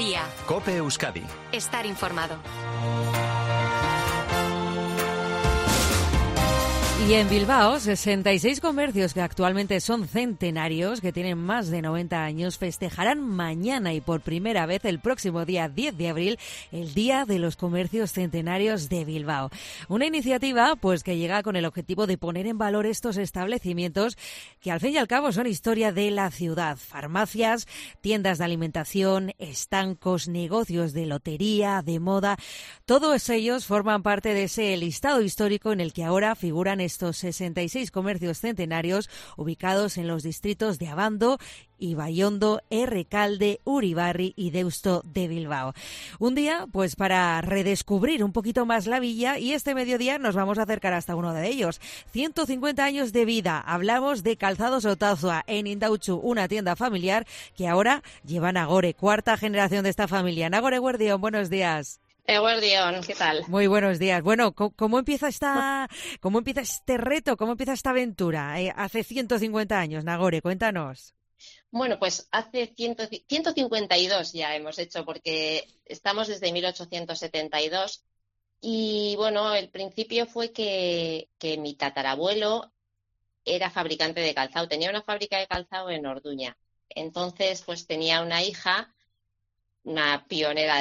Día. COPE Euskadi. Estar informado. Y en Bilbao, 66 comercios que actualmente son centenarios, que tienen más de 90 años, festejarán mañana y por primera vez el próximo día 10 de abril, el Día de los Comercios Centenarios de Bilbao. Una iniciativa pues que llega con el objetivo de poner en valor estos establecimientos que al fin y al cabo son historia de la ciudad. Farmacias, tiendas de alimentación, estancos, negocios de lotería, de moda, todos ellos forman parte de ese listado histórico en el que ahora figuran estos 66 comercios centenarios ubicados en los distritos de Abando, Ibaiondo, Errekalde, Uribarri y Deusto de Bilbao. Un día, pues para redescubrir un poquito más la villa, y este mediodía nos vamos a acercar hasta uno de ellos. 150 años de vida. Hablamos de Calzados Otazua en Indautxu, una tienda familiar que ahora lleva Nagore, cuarta generación de esta familia. Nagore Guardión, buenos días. Guardión, ¿qué tal? Muy buenos días. Bueno, ¿cómo empieza este reto? ¿Cómo empieza esta aventura? Hace 150 años, Nagore, cuéntanos. Bueno, pues hace 152 ya hemos hecho, porque estamos desde 1872. Y bueno, el principio fue que mi tatarabuelo era fabricante de calzado. Tenía una fábrica de calzado en Orduña. Entonces, pues tenía una hija, una pionera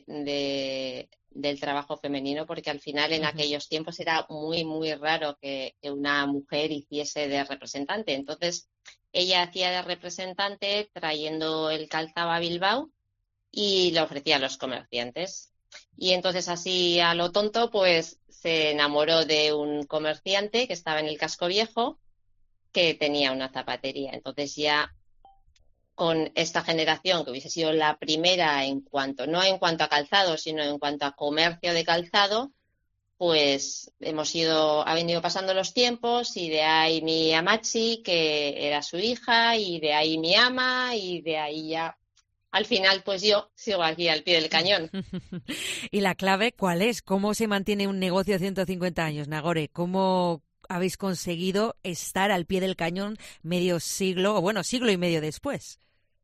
del trabajo femenino, porque al final en aquellos tiempos era muy, muy raro que una mujer hiciese de representante. Entonces, ella hacía de representante trayendo el calzado a Bilbao y lo ofrecía a los comerciantes. Y entonces, así a lo tonto, pues se enamoró de un comerciante que estaba en el Casco Viejo, que tenía una zapatería. Entonces ya con esta generación, que hubiese sido la primera no en cuanto a calzado, sino en cuanto a comercio de calzado, pues ha venido pasando los tiempos, y de ahí mi amachi, que era su hija, y de ahí mi ama, y de ahí ya, al final, pues yo sigo aquí al pie del cañón. ¿Y la clave cuál es? ¿Cómo se mantiene un negocio 150 años, Nagore? ¿Cómo habéis conseguido estar al pie del cañón medio siglo, o bueno, siglo y medio después?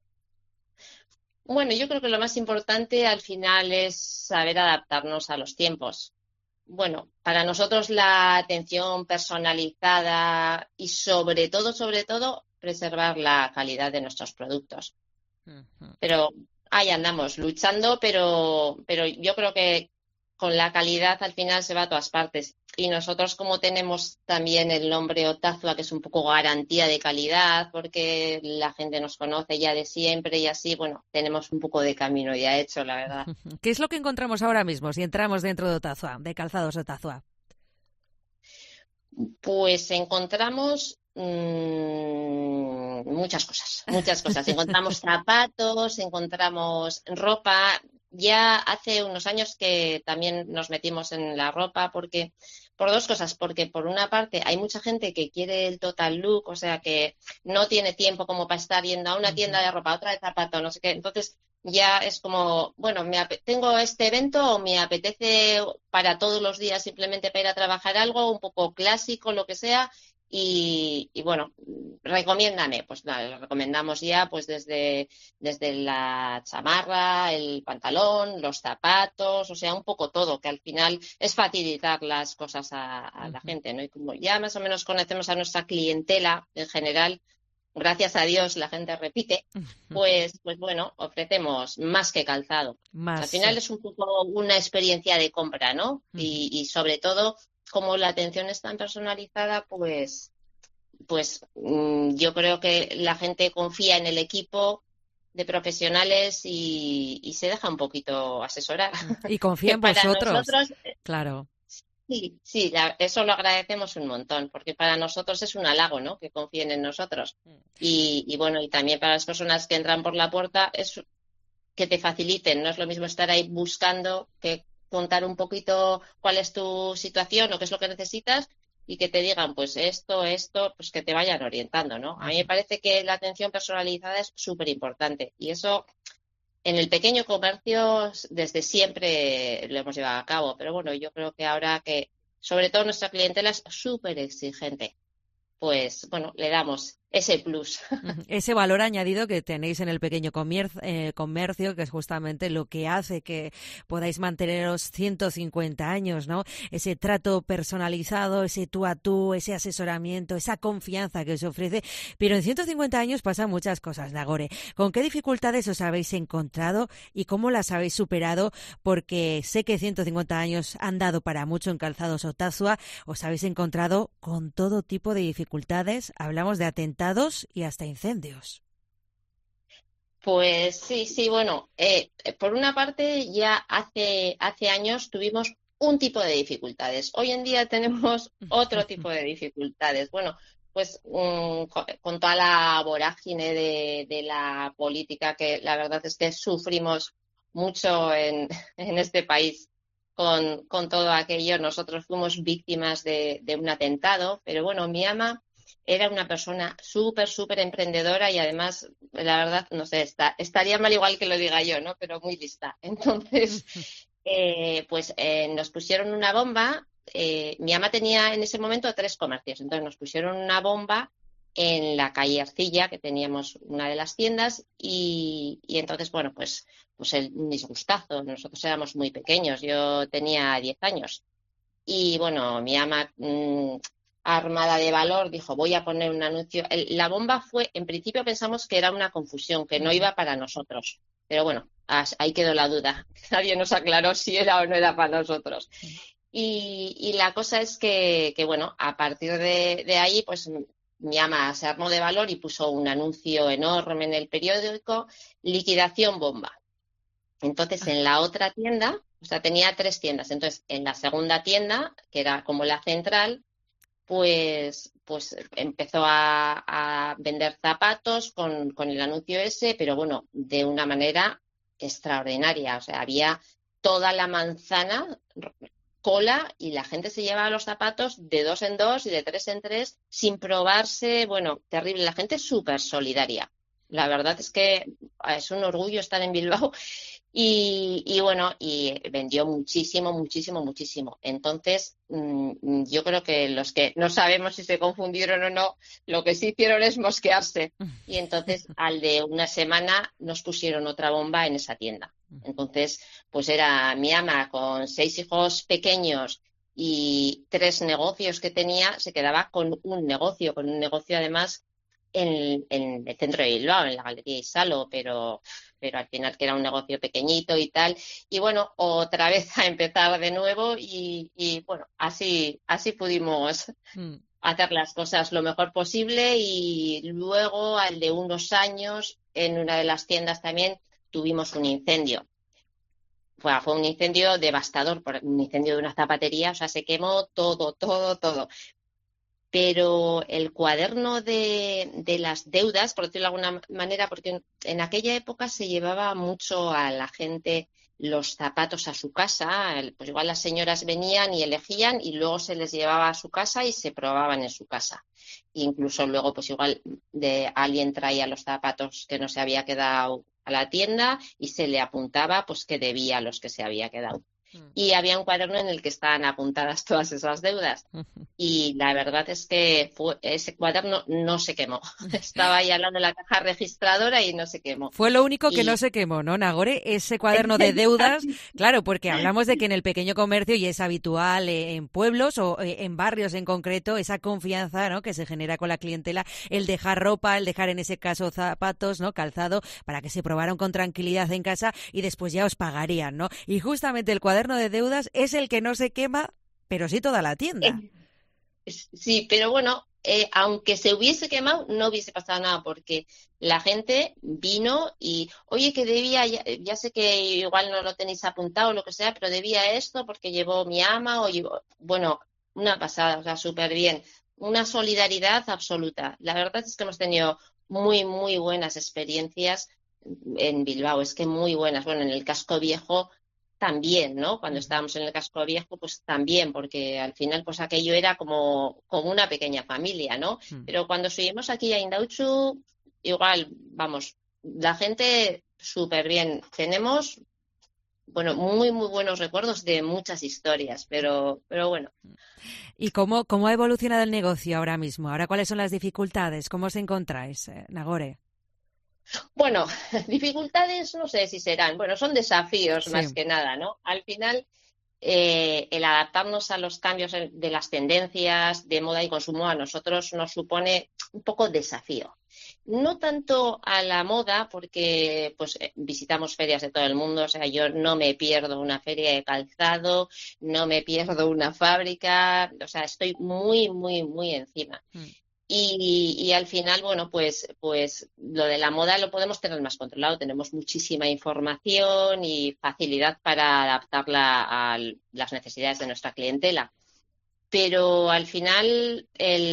Bueno, yo creo que lo más importante al final es saber adaptarnos a los tiempos. Bueno, para nosotros la atención personalizada y sobre todo, preservar la calidad de nuestros productos. Pero ahí andamos luchando, pero yo creo que con la calidad al final se va a todas partes. Y nosotros, como tenemos también el nombre Otazua, que es un poco garantía de calidad, porque la gente nos conoce ya de siempre y así, bueno, tenemos un poco de camino ya hecho, la verdad. ¿Qué es lo que encontramos ahora mismo si entramos dentro de Otazua, de Calzados Otazua? Pues encontramos muchas cosas. Encontramos zapatos, encontramos ropa. Ya hace unos años que también nos metimos en la ropa por dos cosas. Porque por una parte hay mucha gente que quiere el total look, o sea que no tiene tiempo como para estar yendo a una tienda de ropa, otra de zapatos, no sé qué. Entonces ya es como, bueno, tengo este evento o me apetece para todos los días simplemente para ir a trabajar algo un poco clásico, lo que sea. Y bueno, recomiéndame. Pues nada, lo recomendamos ya pues desde la chamarra, el pantalón, los zapatos, o sea, un poco todo, que al final es facilitar las cosas a la gente, ¿no? Y como ya más o menos conocemos a nuestra clientela en general, gracias a Dios la gente repite, pues bueno, ofrecemos más que calzado. Al final es un poco una experiencia de compra, ¿no? Y sobre todo, como la atención es tan personalizada, pues yo creo que la gente confía en el equipo de profesionales y se deja un poquito asesorar. Y confía en vosotros. Nosotros, claro. Sí, eso lo agradecemos un montón, porque para nosotros es un halago, ¿no?, que confíen en nosotros. Y bueno, y también para las personas que entran por la puerta es que te faciliten. No es lo mismo estar ahí buscando que contar un poquito cuál es tu situación o qué es lo que necesitas, y que te digan, pues esto, pues que te vayan orientando, ¿no? A mí me parece que la atención personalizada es súper importante, y eso en el pequeño comercio desde siempre lo hemos llevado a cabo, pero bueno, yo creo que ahora que sobre todo nuestra clientela es súper exigente, pues bueno, le damos ese plus. Ese valor añadido que tenéis en el pequeño comercio, que es justamente lo que hace que podáis manteneros 150 años, ¿no? Ese trato personalizado, ese tú a tú, ese asesoramiento, esa confianza que os ofrece. Pero en 150 años pasan muchas cosas, Nagore. ¿Con qué dificultades os habéis encontrado y cómo las habéis superado? Porque sé que 150 años han dado para mucho en Calzados Otazua. Os habéis encontrado con todo tipo de dificultades. Hablamos de atentados y hasta incendios. Pues sí, bueno, por una parte ya hace años tuvimos un tipo de dificultades. Hoy en día tenemos otro tipo de dificultades. Bueno, pues con toda la vorágine de la política, que la verdad es que sufrimos mucho en este país con todo aquello. Nosotros fuimos víctimas de un atentado, pero bueno, mi ama era una persona súper emprendedora y además, la verdad, no sé, estaría mal igual que lo diga yo, ¿no? Pero muy lista. Entonces, nos pusieron una bomba. Mi ama tenía en ese momento 3 comercios, entonces nos pusieron una bomba en la calle Arcilla, que teníamos una de las tiendas, y entonces, bueno, pues un disgustazo. Nosotros éramos muy pequeños, yo tenía 10 años. Y bueno, mi ama, armada de valor, dijo, voy a poner un anuncio. La bomba en principio pensamos que era una confusión, que no iba para nosotros. Pero bueno, ahí quedó la duda. Nadie nos aclaró si era o no era para nosotros. Y la cosa es que bueno, a partir de ahí, pues mi ama se armó de valor y puso un anuncio enorme en el periódico, liquidación bomba. Entonces, en la otra tienda, o sea, tenía 3 tiendas. Entonces, en la segunda tienda, que era como la central, pues empezó a vender zapatos con el anuncio ese, pero bueno, de una manera extraordinaria. O sea, había toda la manzana cola y la gente se llevaba los zapatos de 2 en 2 y de 3 en 3 sin probarse. Bueno, terrible. La gente es súper solidaria. La verdad es que es un orgullo estar en Bilbao. Y bueno, y vendió muchísimo. Entonces, yo creo que los que no sabemos si se confundieron o no, lo que sí hicieron es mosquearse. Y entonces, al de una semana, nos pusieron otra bomba en esa tienda. Entonces, pues era mi ama con 6 hijos pequeños y 3 negocios que tenía, se quedaba con un negocio además en el centro de Bilbao, en la Galería Isalo, pero al final que era un negocio pequeñito y tal. Y bueno, otra vez a empezar de nuevo y bueno, así pudimos hacer las cosas lo mejor posible. Y luego, al de unos años, en una de las tiendas también tuvimos un incendio. Fue un incendio devastador, un incendio de una zapatería, o sea, se quemó todo. Pero el cuaderno de las deudas, por decirlo de alguna manera, porque en aquella época se llevaba mucho a la gente los zapatos a su casa, pues igual las señoras venían y elegían y luego se les llevaba a su casa y se probaban en su casa. Incluso luego, pues igual alguien traía los zapatos que no se había quedado a la tienda y se le apuntaba pues que debía a los que se había quedado. Y había un cuaderno en el que estaban apuntadas todas esas deudas. Y la verdad es que ese cuaderno no se quemó. Estaba ahí al lado de la caja registradora y no se quemó. Fue lo único que no se quemó, ¿no, Nagore? Ese cuaderno de deudas, claro, porque hablamos de que en el pequeño comercio, y es habitual en pueblos o en barrios en concreto, esa confianza, ¿no?, que se genera con la clientela, el dejar ropa, el dejar en ese caso zapatos, ¿no?, calzado, para que se probaran con tranquilidad en casa y después ya os pagarían, ¿no? Y justamente el cuaderno de deudas es el que no se quema, pero sí toda la tienda. Sí, pero bueno, aunque se hubiese quemado, no hubiese pasado nada, porque la gente vino y, oye, que debía, ya sé que igual no lo tenéis apuntado o lo que sea, pero debía esto porque llevó mi ama bueno, una pasada, o sea, súper bien. Una solidaridad absoluta. La verdad es que hemos tenido muy buenas experiencias en Bilbao, es que muy buenas. Bueno, en el Casco Viejo también, ¿no? Cuando estábamos en el Casco Viejo, pues también, porque al final, pues aquello era como una pequeña familia, ¿no? Pero cuando subimos aquí a Indautxu, igual, vamos, la gente súper bien. Tenemos bueno, muy, muy buenos recuerdos de muchas historias, pero bueno. ¿Y cómo ha evolucionado el negocio ahora mismo? ¿Ahora cuáles son las dificultades? ¿Cómo os encontráis, Nagore? Bueno, dificultades no sé si serán, bueno, son desafíos Sí. más que nada, ¿no? Al final, el adaptarnos a los cambios de las tendencias de moda y consumo a nosotros nos supone un poco desafío. No tanto a la moda, porque pues visitamos ferias de todo el mundo, o sea, yo no me pierdo una feria de calzado, no me pierdo una fábrica, o sea, estoy muy, muy, muy encima. Y al final, bueno, pues lo de la moda lo podemos tener más controlado. Tenemos muchísima información y facilidad para adaptarla a las necesidades de nuestra clientela. Pero al final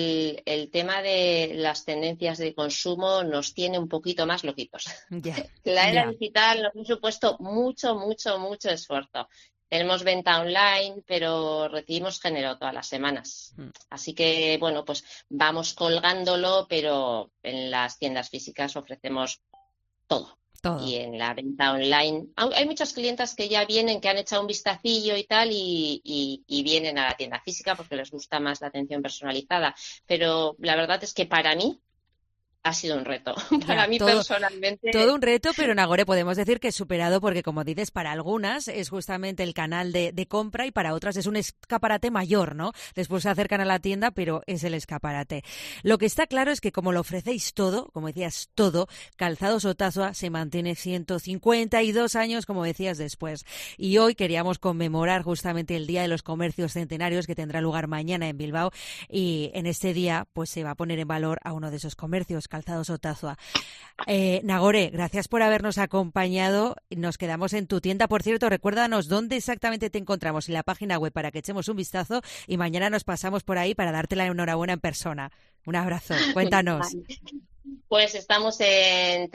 el tema de las tendencias de consumo nos tiene un poquito más loquitos. La era digital nos ha supuesto mucho, mucho, mucho esfuerzo. Tenemos venta online, pero recibimos género todas las semanas. Así que, bueno, pues vamos colgándolo, pero en las tiendas físicas ofrecemos todo. Y en la venta online hay muchas clientas que ya vienen, que han echado un vistacillo y tal, y vienen a la tienda física porque les gusta más la atención personalizada. Pero la verdad es que para mí ha sido un reto. Para mí personalmente. Todo un reto, pero Nagore podemos decir que es superado porque, como dices, para algunas es justamente el canal de compra y para otras es un escaparate mayor, ¿no? Después se acercan a la tienda, pero es el escaparate. Lo que está claro es que como lo ofrecéis todo, como decías, todo, Calzados Otazua se mantiene 152 años, como decías, después. Y hoy queríamos conmemorar justamente el Día de los Comercios Centenarios que tendrá lugar mañana en Bilbao y en este día pues se va a poner en valor a uno de esos comercios, Calzados Otazua. Nagore, gracias por habernos acompañado. Nos quedamos en tu tienda. Por cierto, recuérdanos dónde exactamente te encontramos en la página web para que echemos un vistazo y mañana nos pasamos por ahí para darte la enhorabuena en persona. Un abrazo. Cuéntanos. Pues estamos en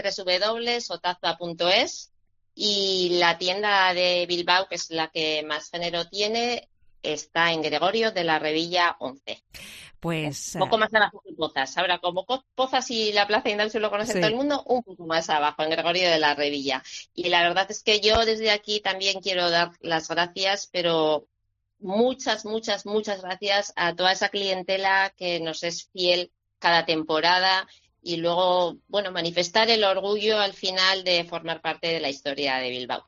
www.otazua.es y la tienda de Bilbao, que es la que más género tiene, está en Gregorio de la Revilla 11. Pues un poco más abajo que Pozas. Ahora, como Pozas y la Plaza Indautxu lo conoce todo el mundo, un poco más abajo, en Gregorio de la Revilla. Y la verdad es que yo desde aquí también quiero dar las gracias, pero muchas, muchas, muchas gracias a toda esa clientela que nos es fiel cada temporada y luego, bueno, manifestar el orgullo al final de formar parte de la historia de Bilbao.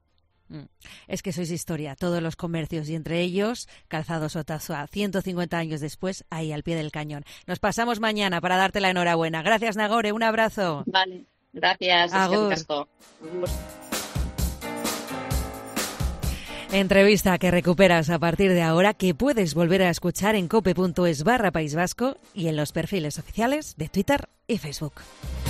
Es que sois historia, todos los comercios y entre ellos Calzados Otazua, 150 años después, ahí al pie del cañón. Nos pasamos mañana para darte la enhorabuena. Gracias, Nagore, un abrazo. Vale, gracias. Agur. Entrevista que recuperas a partir de ahora, que puedes volver a escuchar en cope.es/País Vasco y en los perfiles oficiales de Twitter y Facebook.